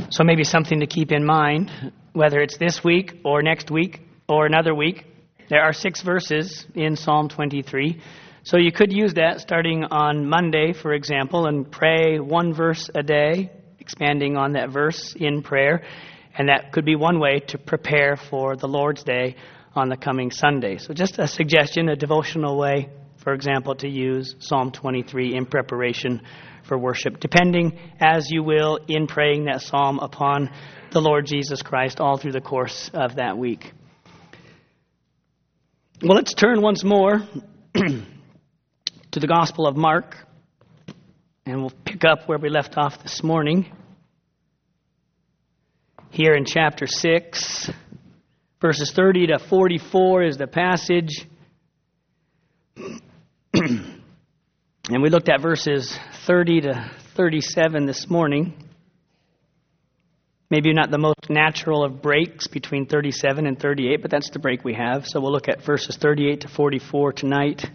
So maybe something to keep in mind, whether it's this week or next week or another week. There are 6 verses in Psalm 23. So you could use that starting on Monday, for example, and pray 1 verse a day, expanding on that verse in prayer. And that could be one way to prepare for the Lord's Day on the coming Sunday. So just a suggestion, a devotional way, for example, to use Psalm 23 in preparation for worship, depending as you will in praying that psalm upon the Lord Jesus Christ all through the course of that week. Well, let's turn once more to the Gospel of Mark, and we'll pick up where we left off this morning. Here in chapter 6, verses 30 to 44 is the passage. And we looked at verses 30 to 37 this morning. Maybe not the most natural of breaks between 37 and 38, but that's the break we have. So we'll look at verses 38 to 44 tonight.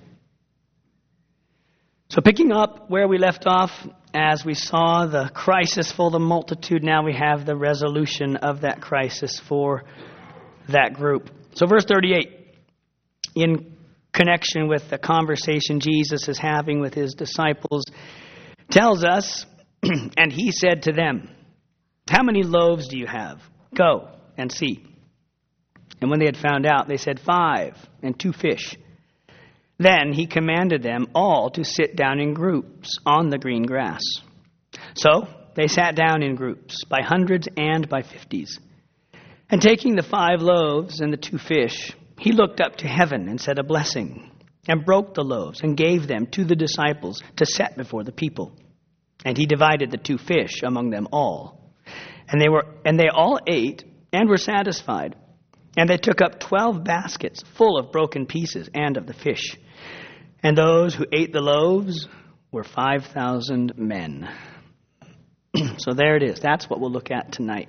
So picking up where we left off, as we saw the crisis for the multitude, now we have the resolution of that crisis for that group. So verse 38, in connection with the conversation Jesus is having with his disciples, tells us, and he said to them, "How many loaves do you have? Go and see." And when they had found out, they said, 5 and 2 fish. Then he commanded them all to sit down in groups on the green grass. So they sat down in groups, by hundreds and by 50s. And taking the 5 loaves and the 2 fish, he looked up to heaven and said a blessing, and broke the loaves and gave them to the disciples to set before the people. And he divided the 2 fish among them all. And they all ate and were satisfied. And they took up 12 baskets full of broken pieces and of the fish. And those who ate the loaves were 5,000 men. So there it is. That's what we'll look at tonight.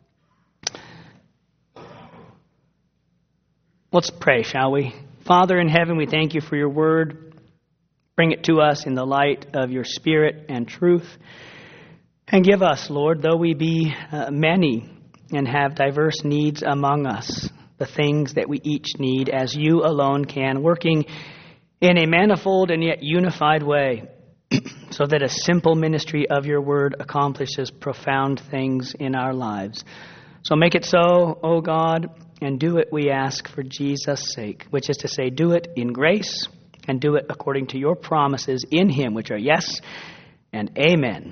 Let's pray, shall we? Father in heaven, we thank you for your word. Bring it to us in the light of your Spirit and truth. And give us, Lord, though we be many and have diverse needs among us, the things that we each need as you alone can, working in a manifold and yet unified way, so that a simple ministry of your word accomplishes profound things in our lives. So make it so, O God, and do it, we ask, for Jesus' sake, which is to say, do it in grace and do it according to your promises in him, which are yes and amen.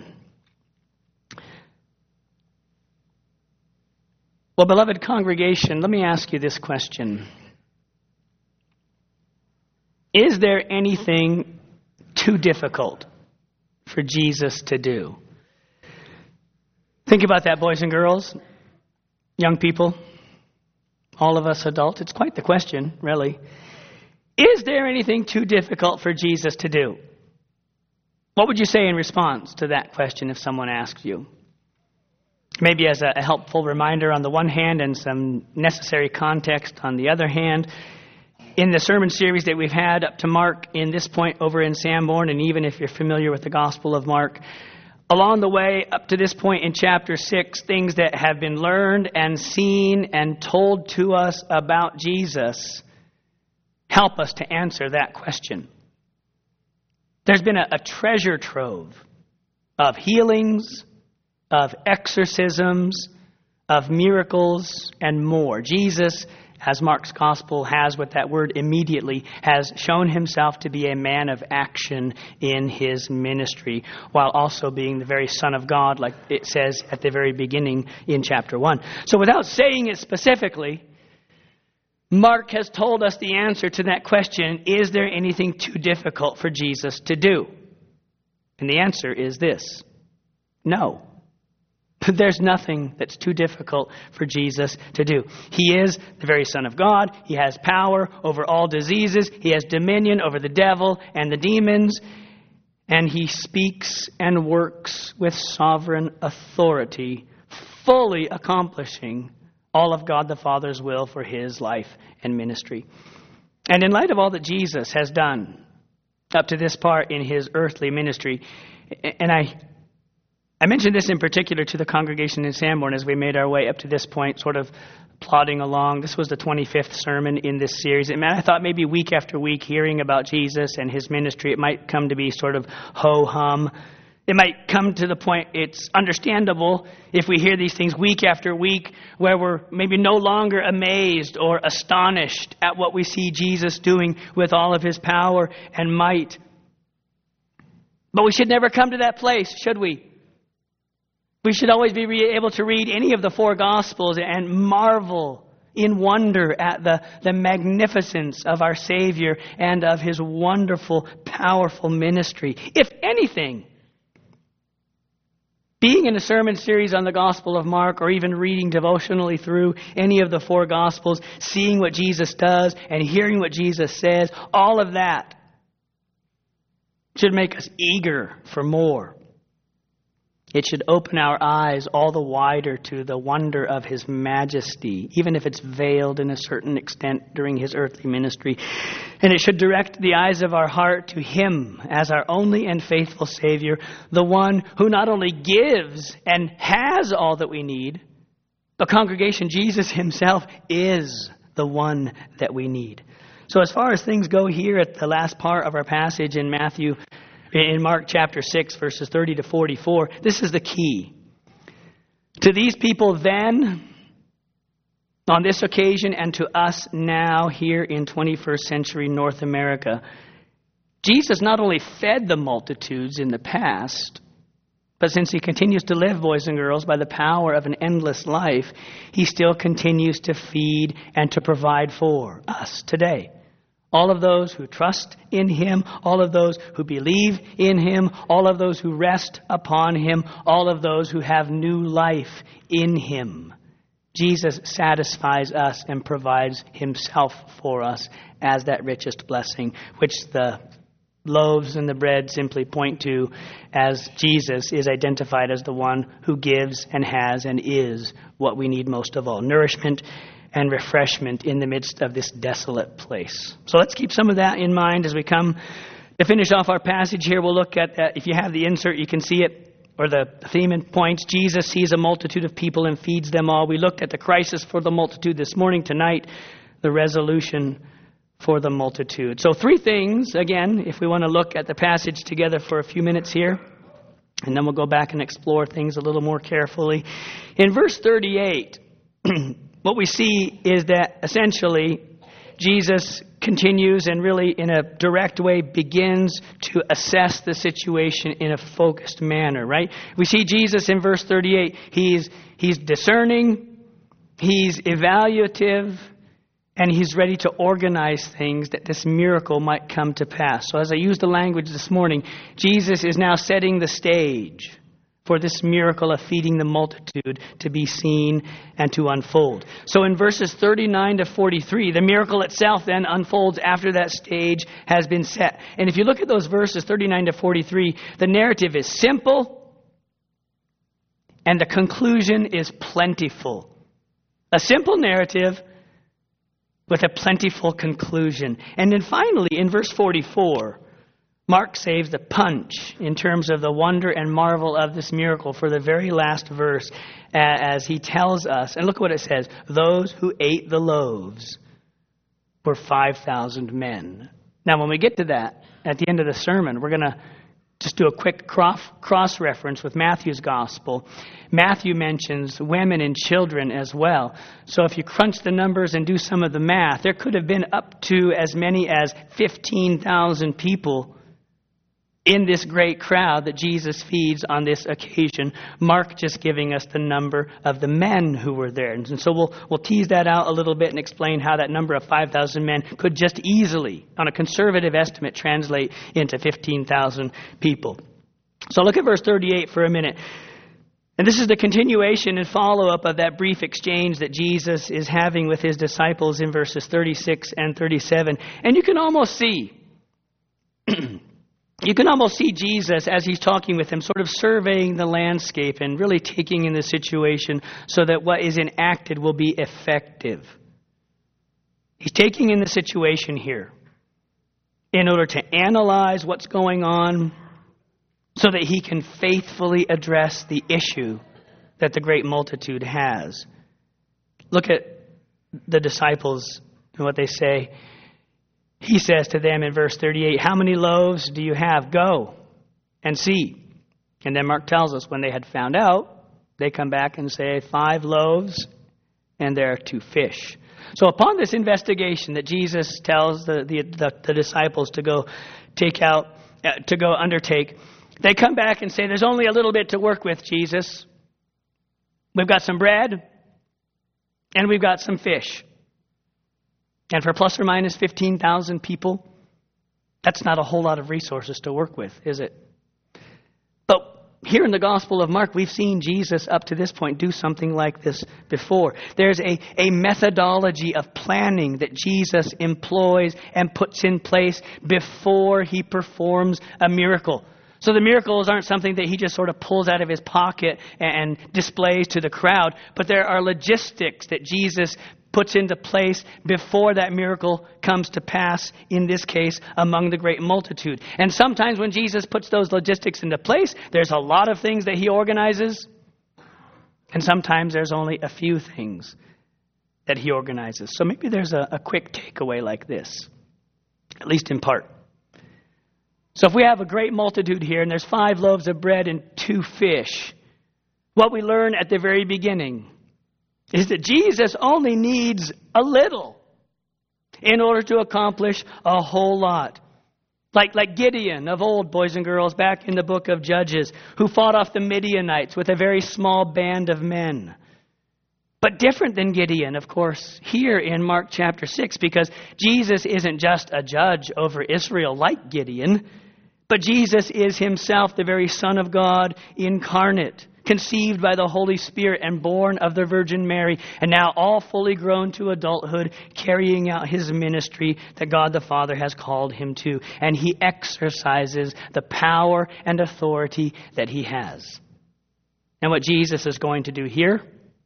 Well, beloved congregation, let me ask you this question. Is there anything too difficult for Jesus to do? Think about that, boys and girls, young people, all of us adults. It's quite the question, really. Is there anything too difficult for Jesus to do? What would you say in response to that question if someone asked you? Maybe as a helpful reminder on the one hand and some necessary context on the other hand. In the sermon series that we've had up to Mark in this point over in Sanborn, and even if you're familiar with the Gospel of Mark, along the way up to this point in chapter 6, things that have been learned and seen and told to us about Jesus help us to answer that question. There's been a treasure trove of healings, of exorcisms, of miracles, and more. Jesus, as Mark's gospel has with that word immediately, has shown himself to be a man of action in his ministry, while also being the very Son of God, like it says at the very beginning in chapter 1. So without saying it specifically, Mark has told us the answer to that question, is there anything too difficult for Jesus to do? And the answer is this: no. There's nothing that's too difficult for Jesus to do. He is the very Son of God. He has power over all diseases. He has dominion over the devil and the demons. And he speaks and works with sovereign authority, fully accomplishing all of God the Father's will for his life and ministry. And in light of all that Jesus has done up to this part in his earthly ministry, and I mentioned this in particular to the congregation in Sanborn as we made our way up to this point, sort of plodding along. This was the 25th sermon in this series. And I thought maybe week after week, hearing about Jesus and his ministry, it might come to be sort of ho-hum. It might come to the point it's understandable if we hear these things week after week, where we're maybe no longer amazed or astonished at what we see Jesus doing with all of his power and might. But we should never come to that place, should we? We should always be able to read any of the four Gospels and marvel in wonder at the magnificence of our Savior and of his wonderful, powerful ministry. If anything, being in a sermon series on the Gospel of Mark, or even reading devotionally through any of the four Gospels, seeing what Jesus does and hearing what Jesus says, all of that should make us eager for more. It should open our eyes all the wider to the wonder of his majesty, even if it's veiled in a certain extent during his earthly ministry. And it should direct the eyes of our heart to him as our only and faithful Savior, the one who not only gives and has all that we need, but congregation, Jesus himself is the one that we need. So as far as things go here at the last part of our passage in Mark chapter 6, verses 30 to 44, this is the key. To these people then, on this occasion, and to us now here in 21st century North America, Jesus not only fed the multitudes in the past, but since he continues to live, boys and girls, by the power of an endless life, he still continues to feed and to provide for us today. All of those who trust in him, all of those who believe in him, all of those who rest upon him, all of those who have new life in him. Jesus satisfies us and provides himself for us as that richest blessing, which the loaves and the bread simply point to, as Jesus is identified as the one who gives and has and is what we need most of all: nourishment and refreshment in the midst of this desolate place. So let's keep some of that in mind as we come to finish off our passage here. We'll look at that. If you have the insert, you can see it, or the theme and points. Jesus sees a multitude of people and feeds them all. We looked at the crisis for the multitude this morning. Tonight, the resolution for the multitude. So three things, again, if we want to look at the passage together for a few minutes here, and then we'll go back and explore things a little more carefully. In verse 38, what we see is that essentially Jesus continues and really in a direct way begins to assess the situation in a focused manner, right? We see Jesus in verse 38. He's discerning, he's evaluative, and he's ready to organize things that this miracle might come to pass. So as I used the language this morning, Jesus is now setting the stage for this miracle of feeding the multitude to be seen and to unfold. So in verses 39 to 43, the miracle itself then unfolds after that stage has been set. And if you look at those verses 39 to 43, the narrative is simple and the conclusion is plentiful. A simple narrative with a plentiful conclusion. And then finally, in verse 44, Mark saves the punch in terms of the wonder and marvel of this miracle for the very last verse, as he tells us, and look what it says: those who ate the loaves were 5,000 men. Now, when we get to that, at the end of the sermon, we're going to just do a quick cross-reference with Matthew's gospel. Matthew mentions women and children as well. So if you crunch the numbers and do some of the math, there could have been up to as many as 15,000 people in this great crowd that Jesus feeds on this occasion. Mark just giving us the number of the men who were there. And so we'll tease that out a little bit and explain how that number of 5,000 men could just easily, on a conservative estimate, translate into 15,000 people. So look at verse 38 for a minute. And this is the continuation and follow-up of that brief exchange that Jesus is having with his disciples in verses 36 and 37. And you can almost see Jesus, as he's talking with them, sort of surveying the landscape and really taking in the situation so that what is enacted will be effective. He's taking in the situation here in order to analyze what's going on, so that he can faithfully address the issue that the great multitude has. Look at the disciples and what they say. He says to them in verse 38, "How many loaves do you have? Go and see." And then Mark tells us when they had found out, they come back and say, 5 loaves and there are 2 fish. So upon this investigation that Jesus tells the disciples to go undertake, they come back and say, "There's only a little bit to work with, Jesus. We've got some bread and we've got some fish. And for plus or minus 15,000 people, that's not a whole lot of resources to work with, is it?" But here in the Gospel of Mark, we've seen Jesus up to this point do something like this before. There's a methodology of planning that Jesus employs and puts in place before he performs a miracle. So the miracles aren't something that he just sort of pulls out of his pocket and displays to the crowd, but there are logistics that Jesus puts into place before that miracle comes to pass, in this case, among the great multitude. And sometimes when Jesus puts those logistics into place, there's a lot of things that he organizes, and sometimes there's only a few things that he organizes. So maybe there's a quick takeaway like this, at least in part. So if we have a great multitude here, and there's 5 loaves of bread and 2 fish, what we learn at the very beginning is that Jesus only needs a little in order to accomplish a whole lot. Like Gideon of old, boys and girls, back in the book of Judges, who fought off the Midianites with a very small band of men. But different than Gideon, of course, here in Mark chapter 6, because Jesus isn't just a judge over Israel like Gideon, but Jesus is himself the very Son of God incarnate, conceived by the Holy Spirit and born of the Virgin Mary, and now all fully grown to adulthood, carrying out his ministry that God the Father has called him to. And he exercises the power and authority that he has. And what Jesus is going to do here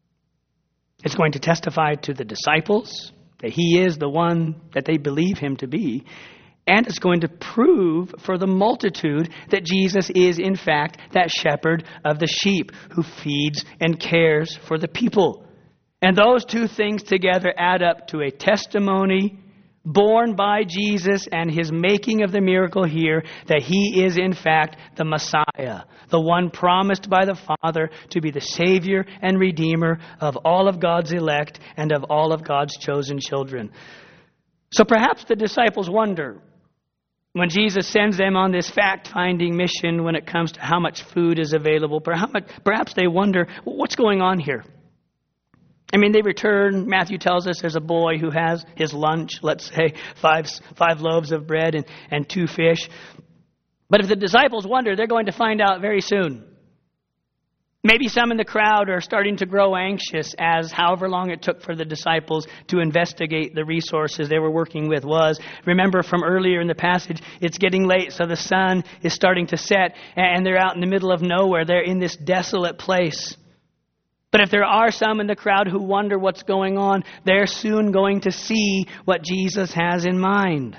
is going to testify to the disciples that he is the one that they believe him to be. And it's going to prove for the multitude that Jesus is, in fact, that shepherd of the sheep who feeds and cares for the people. And those two things together add up to a testimony borne by Jesus and his making of the miracle here that he is, in fact, the Messiah, the one promised by the Father to be the Savior and Redeemer of all of God's elect and of all of God's chosen children. So perhaps the disciples wonder, when Jesus sends them on this fact-finding mission when it comes to how much food is available, perhaps they wonder, what's going on here? I mean, they return. Matthew tells us there's a boy who has his lunch, let's say, five loaves of bread and 2 fish. But if the disciples wonder, they're going to find out very soon. Maybe some in the crowd are starting to grow anxious as however long it took for the disciples to investigate the resources they were working with was. Remember from earlier in the passage, it's getting late, so the sun is starting to set, and they're out in the middle of nowhere. They're in this desolate place. But if there are some in the crowd who wonder what's going on, they're soon going to see what Jesus has in mind.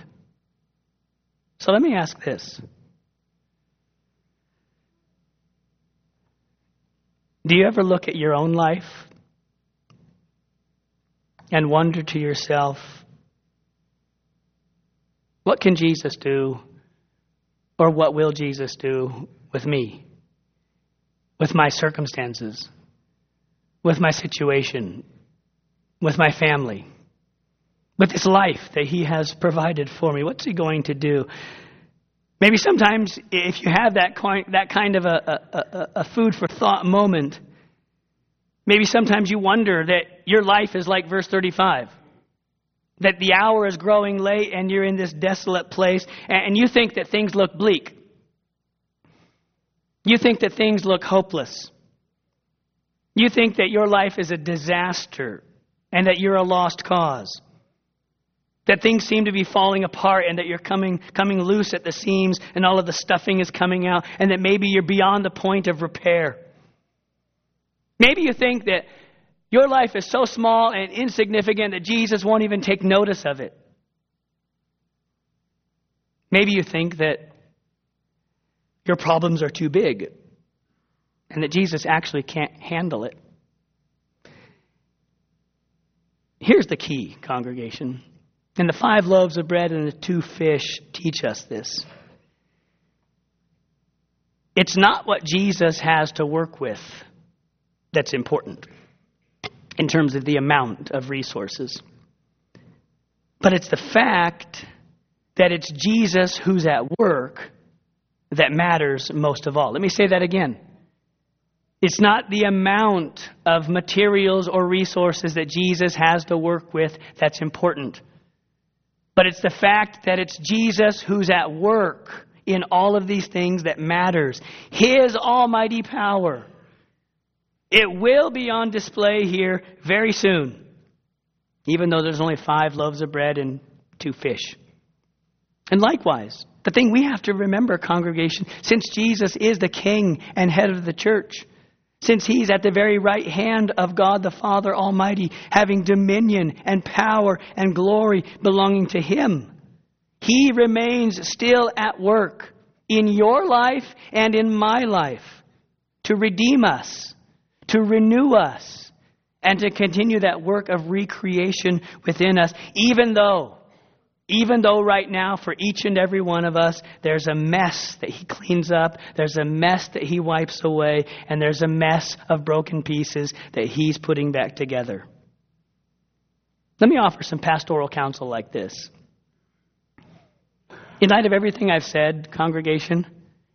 So let me ask this. Do you ever look at your own life and wonder to yourself, what can Jesus do, or what will Jesus do with me, with my circumstances, with my situation, with my family, with this life that he has provided for me? What's he going to do? Maybe sometimes if you have that kind of a food for thought moment, maybe sometimes you wonder that your life is like verse 35. That the hour is growing late and you're in this desolate place and you think that things look bleak. You think that things look hopeless. You think that your life is a disaster and that you're a lost cause. That things seem to be falling apart and that you're coming loose at the seams and all of the stuffing is coming out and that maybe you're beyond the point of repair. Maybe you think that your life is so small and insignificant that Jesus won't even take notice of it. Maybe you think that your problems are too big and that Jesus actually can't handle it. Here's the key, congregation. And the 5 loaves of bread and the 2 fish teach us this. It's not what Jesus has to work with that's important in terms of the amount of resources. But it's the fact that it's Jesus who's at work that matters most of all. Let me say that again. It's not the amount of materials or resources that Jesus has to work with that's important. But it's the fact that it's Jesus who's at work in all of these things that matters. His almighty power. It will be on display here very soon. Even though there's only 5 loaves of bread and 2 fish. And likewise, the thing we have to remember, congregation, since Jesus is the King and head of the church, since He's at the very right hand of God the Father Almighty, having dominion and power and glory belonging to Him, He remains still at work in your life and in my life to redeem us, to renew us, and to continue that work of recreation within us, even though right now for each and every one of us, there's a mess that He cleans up, there's a mess that He wipes away, and there's a mess of broken pieces that He's putting back together. Let me offer some pastoral counsel like this. In light of everything I've said, congregation,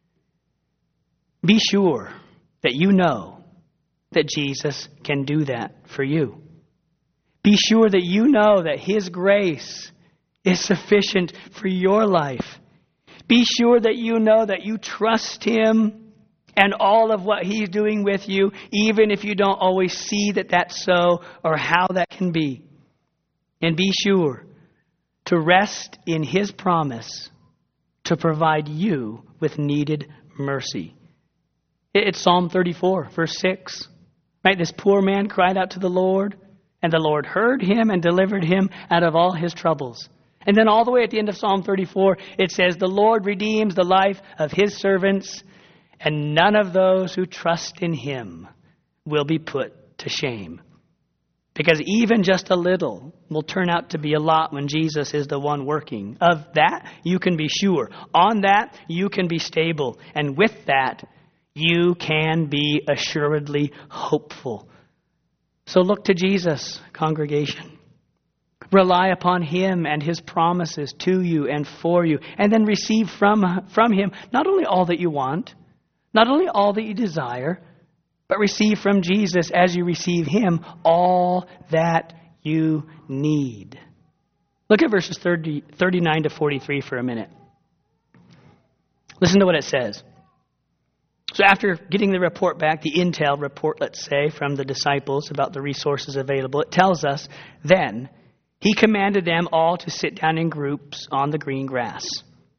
be sure that you know that Jesus can do that for you. Be sure that you know that His grace is sufficient for your life. Be sure that you know that you trust Him and all of what He's doing with you, even if you don't always see that that's so or how that can be. And be sure to rest in His promise to provide you with needed mercy. It's Psalm 34, verse 6. Right? This poor man cried out to the Lord, and the Lord heard him and delivered him out of all his troubles. And then all the way at the end of Psalm 34, it says, the Lord redeems the life of His servants, and none of those who trust in Him will be put to shame. Because even just a little will turn out to be a lot when Jesus is the one working. Of that, you can be sure. On that, you can be stable. And with that, you can be assuredly hopeful. So look to Jesus, congregation. Rely upon Him and His promises to you and for you. And then receive from Him not only all that you want, not only all that you desire, but receive from Jesus as you receive Him all that you need. Look at verses 39 to 43 for a minute. Listen to what it says. So after getting the report back, the intel report, let's say, from the disciples about the resources available, it tells us, then He commanded them all to sit down in groups on the green grass.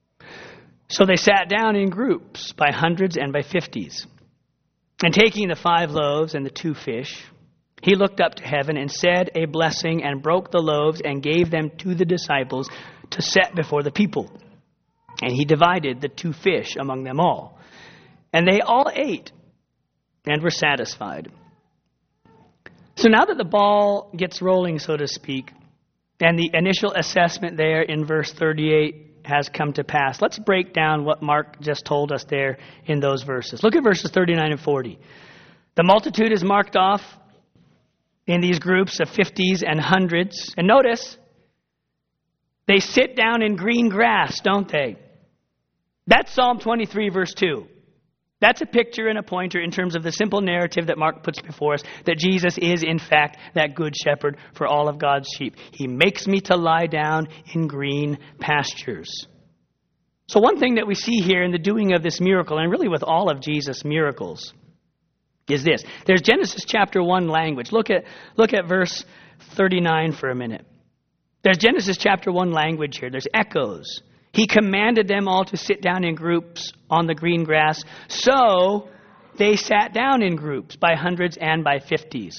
So they sat down in groups by hundreds and by 50s. And taking the 5 loaves and the 2 fish, He looked up to heaven and said a blessing and broke the loaves and gave them to the disciples to set before the people. And He divided the 2 fish among them all. And they all ate and were satisfied. So now that the ball gets rolling, so to speak, and the initial assessment there in verse 38 has come to pass, let's break down what Mark just told us there in those verses. Look at verses 39 and 40. The multitude is marked off in these groups of 50s and hundreds. And notice, they sit down in green grass, don't they? That's Psalm 23, verse 2. That's a picture and a pointer in terms of the simple narrative that Mark puts before us, that Jesus is, in fact, that good shepherd for all of God's sheep. He makes me to lie down in green pastures. So one thing that we see here in the doing of this miracle, and really with all of Jesus' miracles, is this. There's Genesis chapter 1 language. Look at verse 39 for a minute. There's Genesis chapter 1 language here. There's echoes. He commanded them all to sit down in groups on the green grass. So they sat down in groups by hundreds and by 50s.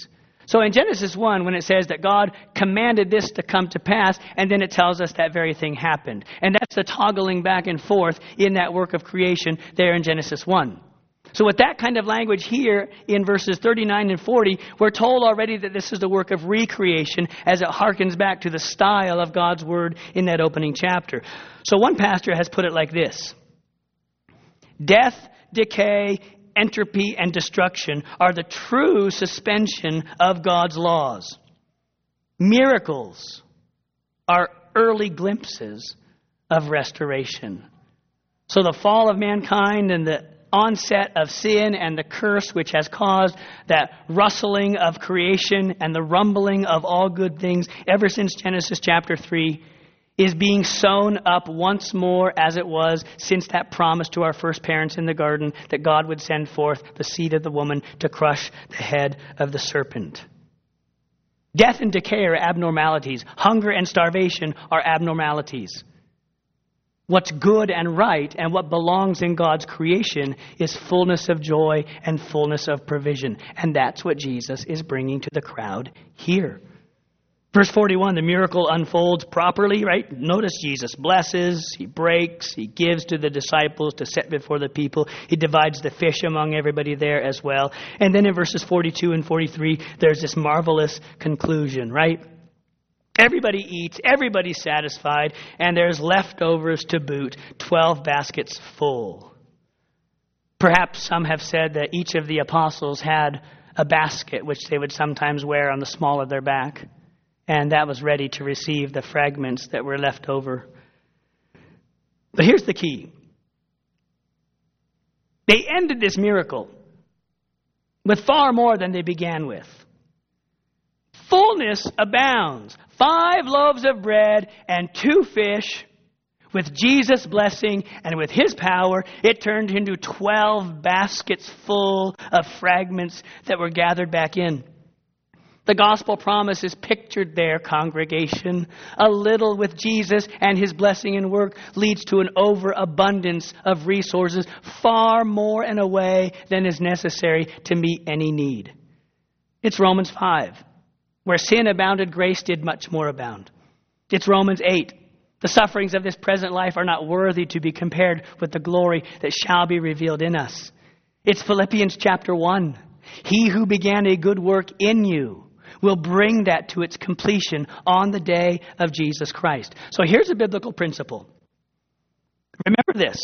So in Genesis 1, when it says that God commanded this to come to pass, and then it tells us that very thing happened. And that's the toggling back and forth in that work of creation there in Genesis 1. So with that kind of language here in verses 39 and 40, we're told already that this is the work of recreation as it harkens back to the style of God's Word in that opening chapter. So one pastor has put it like this: death, decay, entropy, and destruction are the true suspension of God's laws. Miracles are early glimpses of restoration. So the fall of mankind and the onset of sin and the curse which has caused that rustling of creation and the rumbling of all good things ever since Genesis chapter 3 is being sewn up once more as it was since that promise to our first parents in the garden that God would send forth the seed of the woman to crush the head of the serpent. Death and decay are abnormalities. Hunger and starvation are abnormalities. What's good and right and what belongs in God's creation is fullness of joy and fullness of provision. And that's what Jesus is bringing to the crowd here. Verse 41, the miracle unfolds properly, right? Notice Jesus blesses, he breaks, he gives to the disciples to set before the people. He divides the fish among everybody there as well. And then in verses 42 and 43, there's this marvelous conclusion, right? Everybody eats, everybody's satisfied, and there's leftovers to boot, 12 baskets full. Perhaps some have said that each of the apostles had a basket which they would sometimes wear on the small of their back, and that was ready to receive the fragments that were left over. But here's the key. They ended this miracle with far more than they began with. Fullness abounds. 5 loaves of bread and 2 fish. With Jesus' blessing and with his power, it turned into 12 baskets full of fragments that were gathered back in. The gospel promise is pictured there, congregation. A little with Jesus and his blessing and work leads to an overabundance of resources, far more in a way than is necessary to meet any need. It's Romans 5. Where sin abounded, grace did much more abound. It's Romans 8. The sufferings of this present life are not worthy to be compared with the glory that shall be revealed in us. It's Philippians chapter 1. He who began a good work in you will bring that to its completion on the day of Jesus Christ. So here's a biblical principle. Remember this.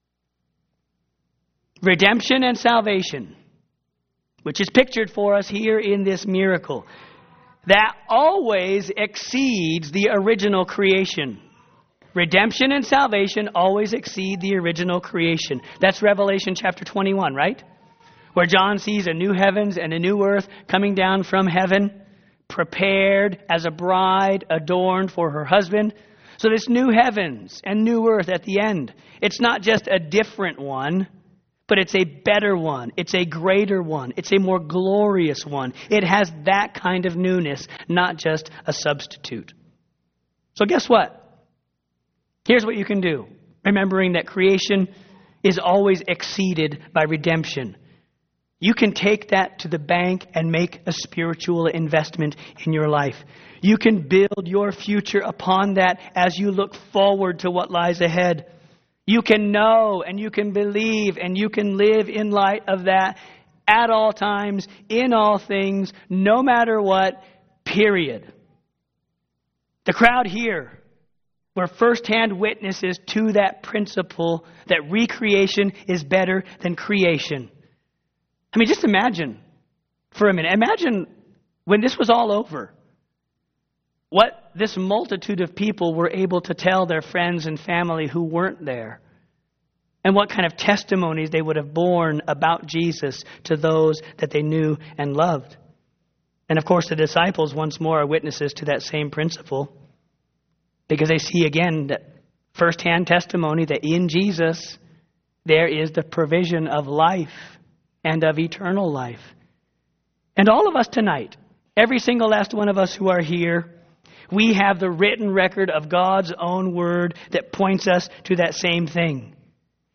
Redemption and salvation, which is pictured for us here in this miracle, that always exceeds the original creation. Redemption and salvation always exceed the original creation. That's Revelation chapter 21, right? Where John sees a new heavens and a new earth coming down from heaven, prepared as a bride adorned for her husband. So this new heavens and new earth at the end, it's not just a different one, but it's a better one. It's a greater one. It's a more glorious one. It has that kind of newness, not just a substitute. So guess what? Here's what you can do. Remembering that creation is always exceeded by redemption. You can take that to the bank and make a spiritual investment in your life. You can build your future upon that as you look forward to what lies ahead. You can know and you can believe and you can live in light of that at all times, in all things, no matter what, period. The crowd here were firsthand witnesses to that principle that recreation is better than creation. I mean, just imagine for a minute. Imagine when this was all over, what this multitude of people were able to tell their friends and family who weren't there, and what kind of testimonies they would have borne about Jesus to those that they knew and loved. And of course, the disciples once more are witnesses to that same principle, because they see again that firsthand testimony that in Jesus there is the provision of life and of eternal life. And all of us tonight, every single last one of us who are here, we have the written record of God's own word that points us to that same thing.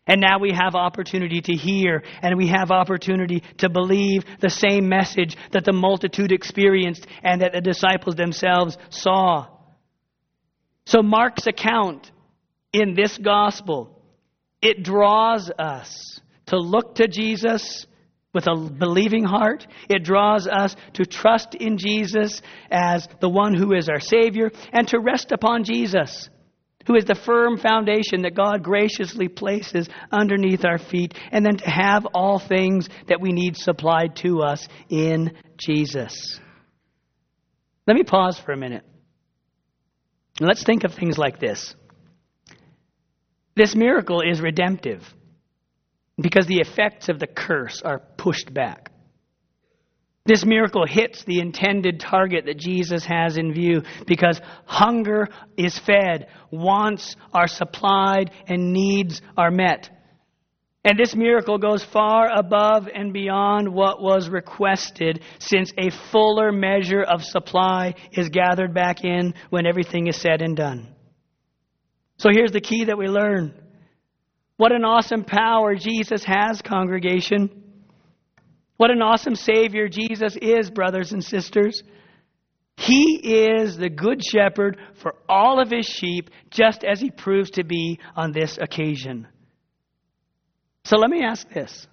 And now we have opportunity to hear, and we have opportunity to believe the same message that the multitude experienced and that the disciples themselves saw. So Mark's account in this gospel, it draws us to look to Jesus with a believing heart. It draws us to trust in Jesus as the one who is our Savior, and to rest upon Jesus, who is the firm foundation that God graciously places underneath our feet, and then to have all things that we need supplied to us in Jesus. Let me pause for a minute. Let's think of things like this. This miracle is redemptive because the effects of the curse are pushed back. This miracle hits the intended target that Jesus has in view because hunger is fed, wants are supplied, and needs are met. And this miracle goes far above and beyond what was requested, since a fuller measure of supply is gathered back in when everything is said and done. So here's the key that we learn. What an awesome power Jesus has, congregation. What an awesome Savior Jesus is, brothers and sisters. He is the good shepherd for all of his sheep, just as he proves to be on this occasion. So let me ask this.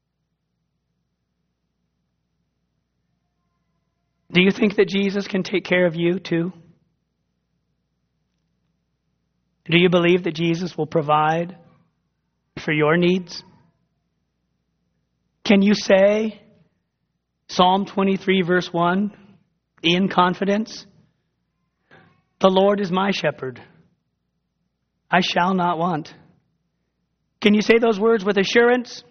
Do you think that Jesus can take care of you too? Do you believe that Jesus will provide for your needs? Can you say Psalm 23 verse 1 in confidence? The Lord is my shepherd. I shall not want. Can you say those words with assurance?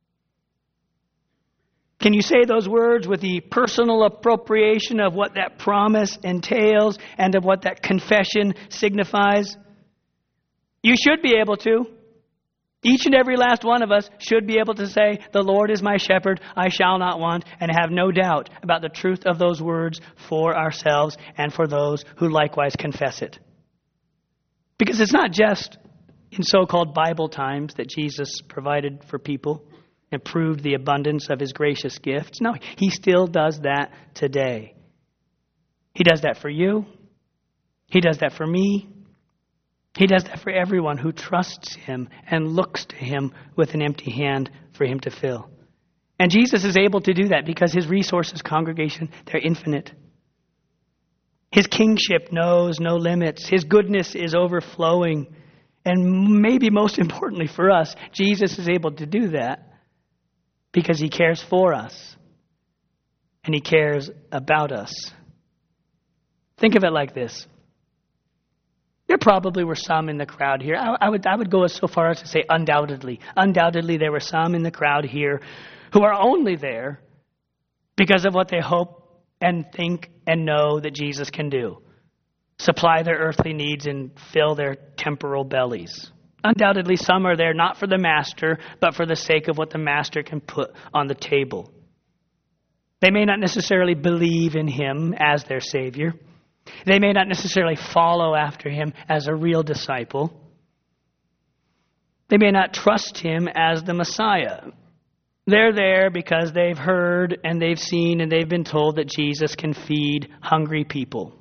Can you say those words with the personal appropriation of what that promise entails and of what that confession signifies? You should be able to. Each and every last one of us should be able to say, the Lord is my shepherd, I shall not want, and have no doubt about the truth of those words for ourselves and for those who likewise confess it. Because it's not just in so-called Bible times that Jesus provided for people and proved the abundance of his gracious gifts. No, he still does that today. He does that for you. He does that for me. He does that for everyone who trusts him and looks to him with an empty hand for him to fill. And Jesus is able to do that because his resources, congregation, they're infinite. His kingship knows no limits. His goodness is overflowing. And maybe most importantly for us, Jesus is able to do that because he cares for us and he cares about us. Think of it like this. There probably were some in the crowd here. I would go so far as to say undoubtedly. Undoubtedly there were some in the crowd here who are only there because of what they hope and think and know that Jesus can do. Supply their earthly needs and fill their temporal bellies. Undoubtedly some are there not for the master, but for the sake of what the master can put on the table. They may not necessarily believe in him as their Savior. They may not necessarily follow after him as a real disciple. They may not trust him as the Messiah. They're there because they've heard and they've seen and they've been told that Jesus can feed hungry people.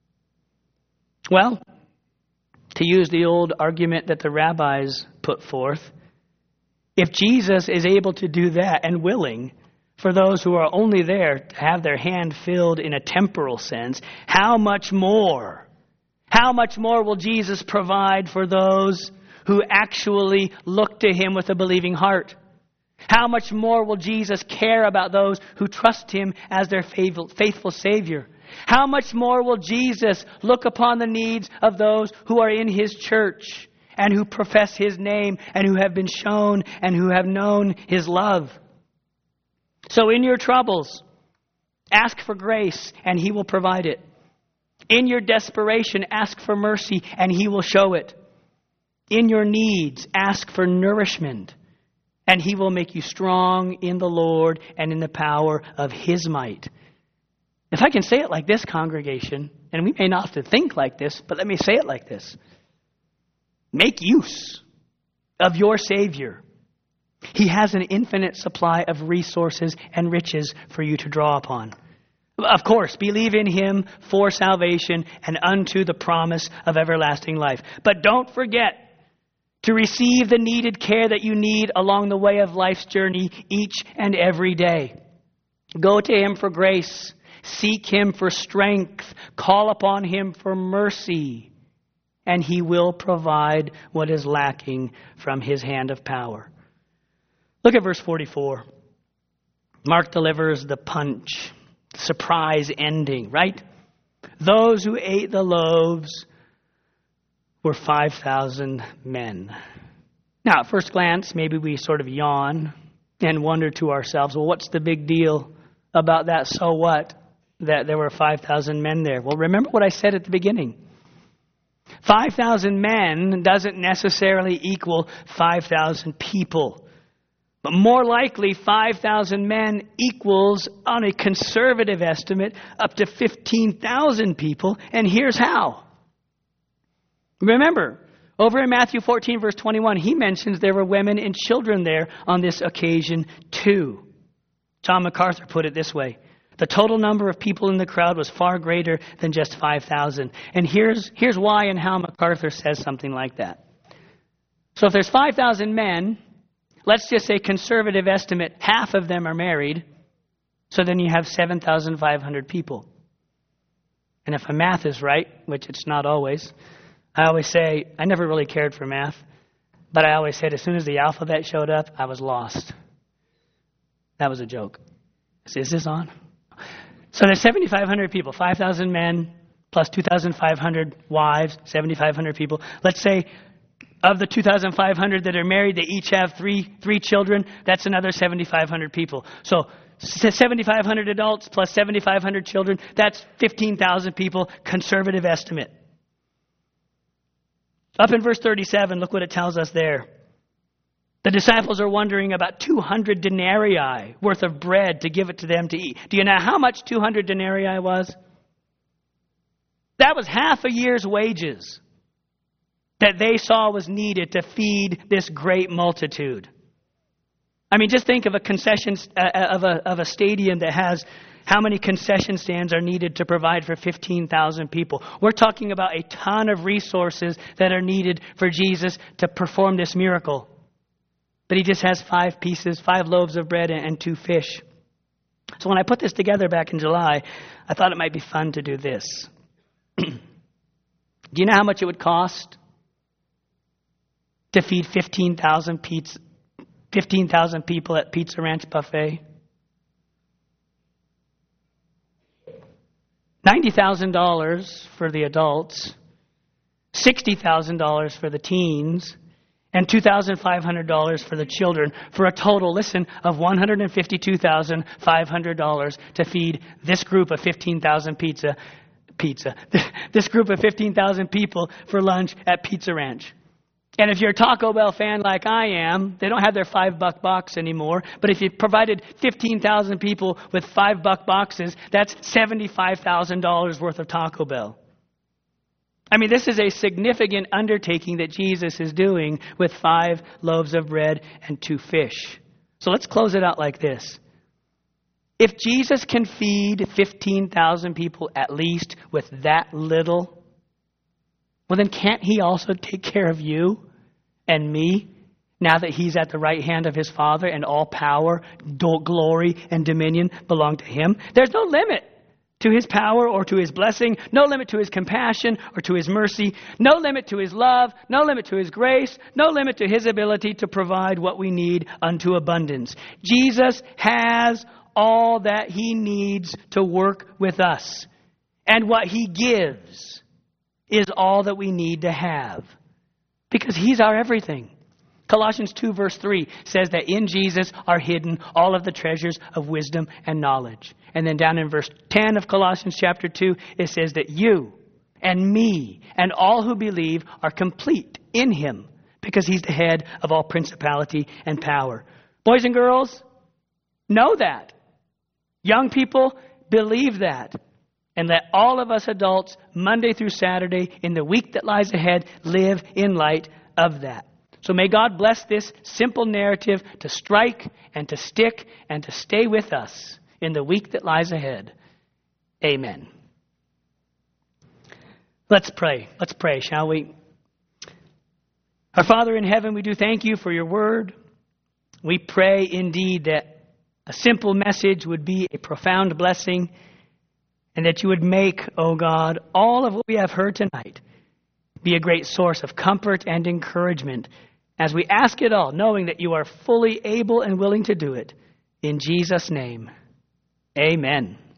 Well, to use the old argument that the rabbis put forth, if Jesus is able to do that and willing for those who are only there to have their hand filled in a temporal sense, how much more will Jesus provide for those who actually look to him with a believing heart? How much more will Jesus care about those who trust him as their faithful Savior? How much more will Jesus look upon the needs of those who are in his church and who profess his name and who have been shown and who have known his love? So in your troubles, ask for grace and he will provide it. In your desperation, ask for mercy and he will show it. In your needs, ask for nourishment and he will make you strong in the Lord and in the power of his might. If I can say it like this, congregation, and we may not have to think like this, but let me say it like this. Make use of your Savior. He has an infinite supply of resources and riches for you to draw upon. Of course, believe in Him for salvation and unto the promise of everlasting life. But don't forget to receive the needed care that you need along the way of life's journey each and every day. Go to Him for grace. Seek Him for strength. Call upon Him for mercy. And He will provide what is lacking from His hand of power. Look at verse 44. Mark delivers the punch. Surprise ending, right? Those who ate the loaves were 5,000 men. Now, at first glance, maybe we sort of yawn and wonder to ourselves, well, what's the big deal about that? So what? That there were 5,000 men there. Well, remember what I said at the beginning. 5,000 men doesn't necessarily equal 5,000 people. But more likely, 5,000 men equals, on a conservative estimate, up to 15,000 people. And here's how. Remember, over in Matthew 14, verse 21, he mentions there were women and children there on this occasion too. John MacArthur put it this way. The total number of people in the crowd was far greater than just 5,000. And here's why and how MacArthur says something like that. So if there's 5,000 men, let's just say conservative estimate, half of them are married. So then you have 7,500 people. And if my math is right, which it's not always, I always say, I never really cared for math, but I always said as soon as the alphabet showed up, I was lost. That was a joke. Is this on? So there's 7,500 people, 5,000 men plus 2,500 wives, 7,500 people. Let's say of the 2,500 that are married, they each have three children. That's another 7,500 people. So 7,500 adults plus 7,500 children, that's 15,000 people, conservative estimate. Up in verse 37, look what it tells us there. The disciples are wondering about 200 denarii worth of bread to give it to them to eat. Do you know how much 200 denarii was? That was half a year's wages that they saw was needed to feed this great multitude. I mean, just think of a concession of a stadium that has how many concession stands are needed to provide for 15,000 people. We're talking about a ton of resources that are needed for Jesus to perform this miracle. But He just has 5 loaves of bread and 2 fish. So when I put this together back in July, I thought it might be fun to do this. Do you know how much it would cost to feed 15,000 people at Pizza Ranch Buffet? $90,000 for the adults, $60,000 for the teens, and $2,500 for the children, for a total, listen, of $152,500 to feed this group of 15,000 this group of 15,000 people for lunch at Pizza Ranch. And if you're a Taco Bell fan like I am, they don't have their $5 box anymore. But if you provided 15,000 people with $5 boxes, that's $75,000 worth of Taco Bell. I mean, this is a significant undertaking that Jesus is doing with 5 loaves of bread and 2 fish. So let's close it out like this. If Jesus can feed 15,000 people at least with that little, well, then can't He also take care of you and me now that He's at the right hand of His Father and all power, glory, and dominion belong to Him? There's no limit to His power or to His blessing, no limit to His compassion or to His mercy, no limit to His love, no limit to His grace, no limit to His ability to provide what we need unto abundance. Jesus has all that He needs to work with us. And what He gives is all that we need to have. Because He's our everything. Colossians 2 verse 3 says that in Jesus are hidden all of the treasures of wisdom and knowledge. And then down in verse 10 of Colossians chapter 2, it says that you and me and all who believe are complete in Him, because He's the head of all principality and power. Boys and girls, know that. Young people, believe that. And let all of us adults, Monday through Saturday, in the week that lies ahead, live in light of that. So may God bless this simple narrative to strike and to stick and to stay with us in the week that lies ahead. Amen. Let's pray. Let's pray, shall we? Our Father in heaven, we do thank you for your word. We pray indeed that a simple message would be a profound blessing, and that you would make, O God, all of what we have heard tonight be a great source of comfort and encouragement as we ask it all, knowing that you are fully able and willing to do it. In Jesus' name, amen.